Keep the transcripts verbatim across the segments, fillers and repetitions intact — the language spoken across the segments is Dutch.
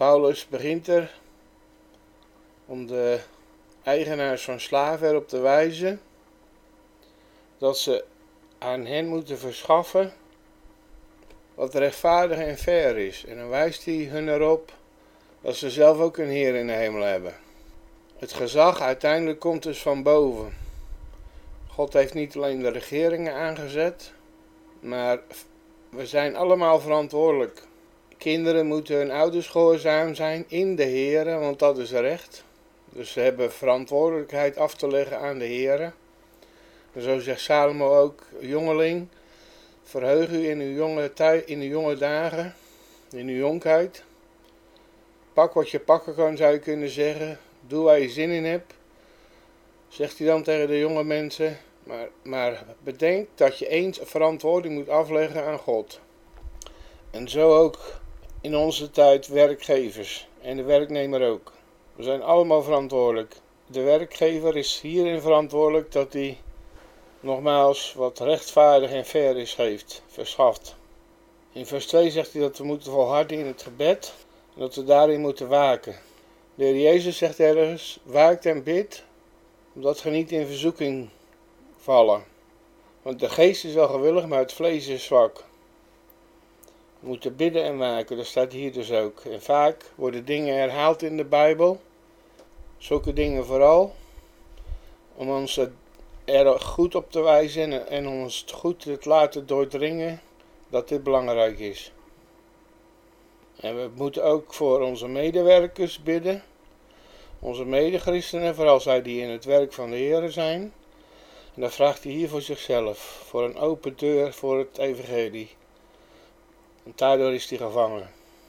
Paulus begint er om de eigenaars van slaven erop te wijzen dat ze aan hen moeten verschaffen wat rechtvaardig en fair is. En dan wijst hij hun erop dat ze zelf ook een Heer in de hemel hebben. Het gezag uiteindelijk komt dus van boven. God heeft niet alleen de regeringen aangezet, maar we zijn allemaal verantwoordelijk. Kinderen moeten hun ouders gehoorzaam zijn in de Heere, want dat is recht. Dus ze hebben verantwoordelijkheid af te leggen aan de Heere. En zo zegt Salomo ook, jongeling, verheug u in uw jonge, tij, in uw jonge dagen, in uw jonkheid. Pak wat je pakken kan, zou je kunnen zeggen. Doe waar je zin in hebt, zegt hij dan tegen de jonge mensen. Maar, maar bedenk dat je eens verantwoording moet afleggen aan God. En zo ook in onze tijd werkgevers en de werknemer ook. We zijn allemaal verantwoordelijk. De werkgever is hierin verantwoordelijk dat hij nogmaals wat rechtvaardig en fair is geeft, verschaft. In vers twee zegt hij dat we moeten volharden in het gebed en dat we daarin moeten waken. De Heer Jezus zegt ergens, waakt en bid, omdat ge niet in verzoeking vallen. Want de geest is wel gewillig, maar het vlees is zwak. We moeten bidden en waken, dat staat hier dus ook. En vaak worden dingen herhaald in de Bijbel, zulke dingen vooral, om ons er goed op te wijzen en om ons goed te laten doordringen dat dit belangrijk is. En we moeten ook voor onze medewerkers bidden, onze medechristenen, vooral zij die in het werk van de Heer zijn. En dan vraagt hij hier voor zichzelf, voor een open deur voor het evangelie. En daardoor is hij gevangen.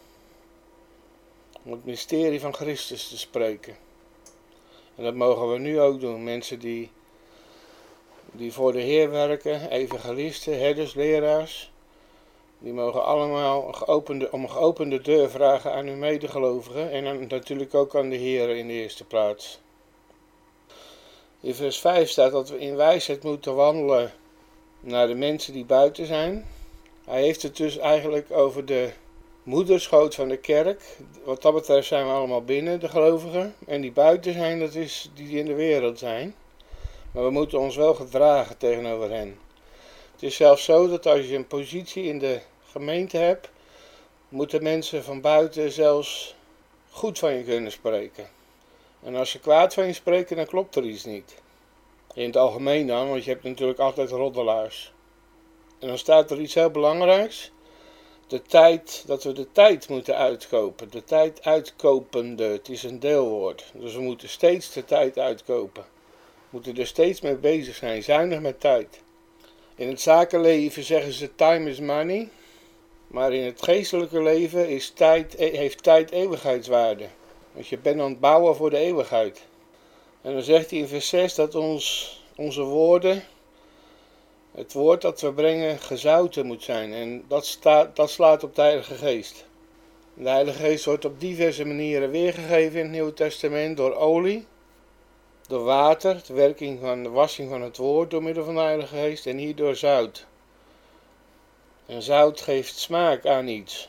Om het mysterie van Christus te spreken. En dat mogen we nu ook doen. Mensen die, die voor de Heer werken, evangelisten, herders, leraars. Die mogen allemaal een geopende, om een geopende deur vragen aan hun medegelovigen. En dan natuurlijk ook aan de Heer in de eerste plaats. In vers vijf staat dat we in wijsheid moeten wandelen naar de mensen die buiten zijn. Hij heeft het dus eigenlijk over de moederschoot van de kerk. Wat dat betreft zijn we allemaal binnen, de gelovigen. En die buiten zijn, dat is die in de wereld zijn. Maar we moeten ons wel gedragen tegenover hen. Het is zelfs zo dat als je een positie in de gemeente hebt, moeten mensen van buiten zelfs goed van je kunnen spreken. En als ze kwaad van je spreken, dan klopt er iets niet. In het algemeen dan, want je hebt natuurlijk altijd roddelaars. En dan staat er iets heel belangrijks. De tijd, dat we de tijd moeten uitkopen. De tijd uitkopende, het is een deelwoord. Dus we moeten steeds de tijd uitkopen. We moeten er steeds mee bezig zijn, zuinig met tijd. In het zakenleven zeggen ze time is money. Maar in het geestelijke leven is tijd, heeft tijd eeuwigheidswaarde. Want je bent aan het bouwen voor de eeuwigheid. En dan zegt hij in vers zes dat ons, onze woorden, het woord dat we brengen, gezouten moet zijn. En dat, staat, dat slaat op de Heilige Geest. De Heilige Geest wordt op diverse manieren weergegeven in het Nieuwe Testament. Door olie, door water, de werking van de wassing van het woord door middel van de Heilige Geest. En hier door zout. En zout geeft smaak aan iets.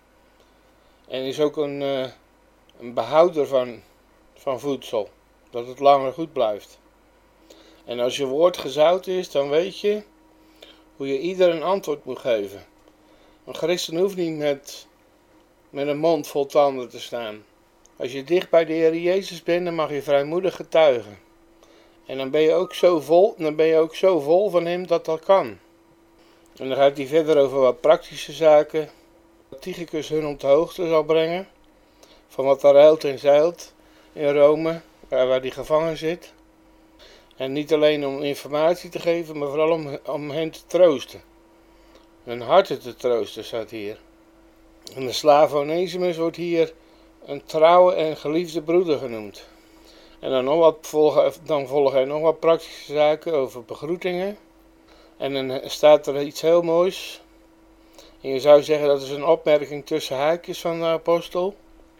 En is ook een, uh, een behouder van, van voedsel. Dat het langer goed blijft. En als je woord gezout is, dan weet je hoe je ieder een antwoord moet geven. Een christen hoeft niet met, met een mond vol tanden te staan. Als je dicht bij de Heer Jezus bent, dan mag je vrijmoedig getuigen. En dan ben je ook zo vol, dan ben je ook zo vol van hem dat dat kan. En dan gaat hij verder over wat praktische zaken. Dat Tychicus hun op de hoogte zal brengen. Van wat er huilt en zeilt in Rome, waar hij gevangen zit. En niet alleen om informatie te geven, maar vooral om, om hen te troosten. Hun harten te troosten, staat hier. En de slaaf Onesimus wordt hier een trouwe en geliefde broeder genoemd. En dan, nog wat volgen, dan volgen er nog wat praktische zaken over begroetingen. En dan staat er iets heel moois. En je zou zeggen dat is een opmerking tussen haakjes van de apostel.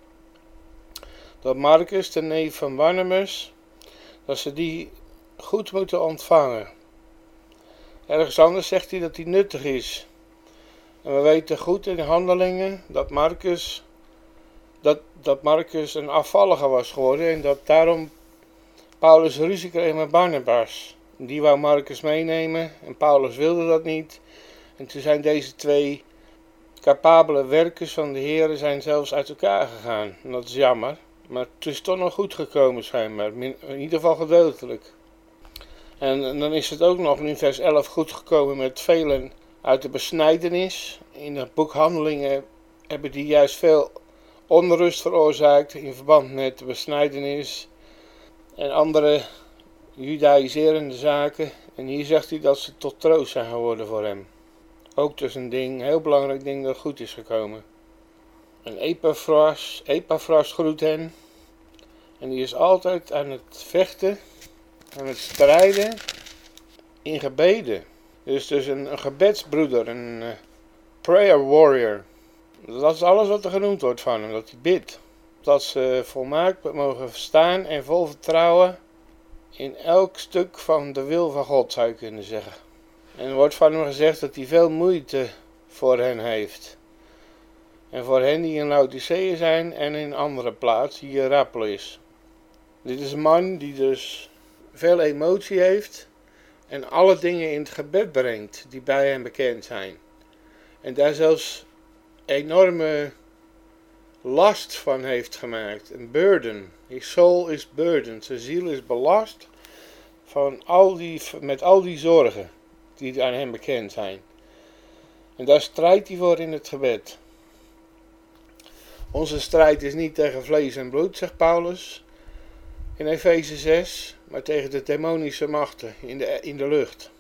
Dat Marcus, de neef van Barnabas, dat ze die goed moeten ontvangen. Ergens anders zegt hij dat die nuttig is. En we weten goed in de handelingen dat Marcus dat, dat Marcus een afvallige was geworden en dat daarom Paulus ruzie kreeg met Barnabas. Die wou Marcus meenemen en Paulus wilde dat niet. En toen zijn deze twee capabele werkers van de Heer zijn zelfs uit elkaar gegaan. En dat is jammer, maar het is toch nog goed gekomen schijnbaar, in ieder geval gedeeltelijk. En, en dan is het ook nog in vers elf goed gekomen met velen uit de besnijdenis. In het boek Handelingen hebben die juist veel onrust veroorzaakt in verband met de besnijdenis en andere judaïserende zaken. En hier zegt hij dat ze tot troost zijn geworden voor hem. Ook dus een ding, een heel belangrijk ding dat goed is gekomen. En Epaphras, Epaphras groet hen. En die is altijd aan het vechten, aan het strijden in gebeden. Dus, dus een, een gebedsbroeder, een uh, prayer warrior. Dat is alles wat er genoemd wordt van hem, dat hij bidt. Dat ze volmaakt mogen verstaan en vol vertrouwen in elk stuk van de wil van God, zou je kunnen zeggen. En er wordt van hem gezegd dat hij veel moeite voor hen heeft. En voor hen die in Laodicea zijn en in een andere plaats, die Hierapolis. Dit is een man die dus veel emotie heeft en alle dingen in het gebed brengt die bij hem bekend zijn. En daar zelfs enorme last van heeft gemaakt. Een burden. His soul is burdened. Zijn ziel is belast van al die, met al die zorgen die aan hem bekend zijn. En daar strijdt hij voor in het gebed. Onze strijd is niet tegen vlees en bloed, zegt Paulus in Efeze zes, maar tegen de demonische machten in de, in de lucht.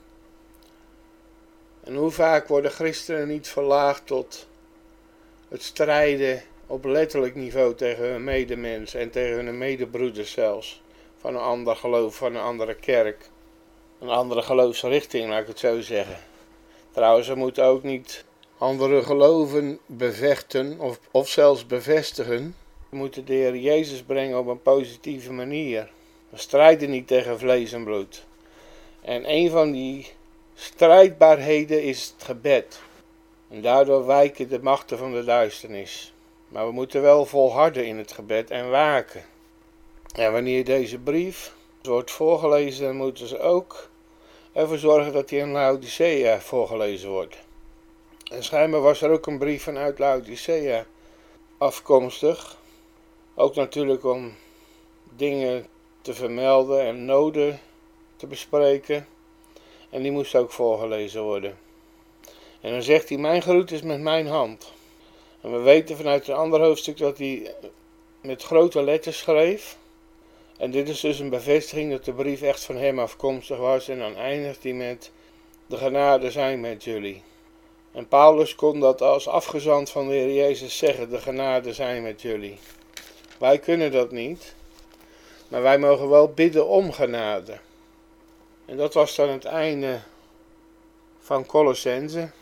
En hoe vaak worden christenen niet verlaagd tot het strijden op letterlijk niveau tegen hun medemens en tegen hun medebroeders zelfs. Van een ander geloof, van een andere kerk. Een andere geloofsrichting, laat ik het zo zeggen. Trouwens, we moeten ook niet andere geloven bevechten of, of zelfs bevestigen. We moeten de Heer Jezus brengen op een positieve manier. We strijden niet tegen vlees en bloed. En een van die strijdbaarheden is het gebed. En daardoor wijken de machten van de duisternis. Maar we moeten wel volharden in het gebed en waken. En wanneer deze brief wordt voorgelezen, dan moeten ze ook ervoor zorgen dat die in Laodicea voorgelezen wordt. En schijnbaar was er ook een brief vanuit Laodicea afkomstig. Ook natuurlijk om dingen te vermelden en noden te bespreken. En die moest ook voorgelezen worden. En dan zegt hij, mijn groet is met mijn hand. En we weten vanuit een ander hoofdstuk dat hij met grote letters schreef. En dit is dus een bevestiging dat de brief echt van hem afkomstig was. En dan eindigt hij met, de genade zijn met jullie. En Paulus kon dat als afgezant van de Heer Jezus zeggen, de genade zijn met jullie. Wij kunnen dat niet, maar wij mogen wel bidden om genade. En dat was dan het einde van Colossense.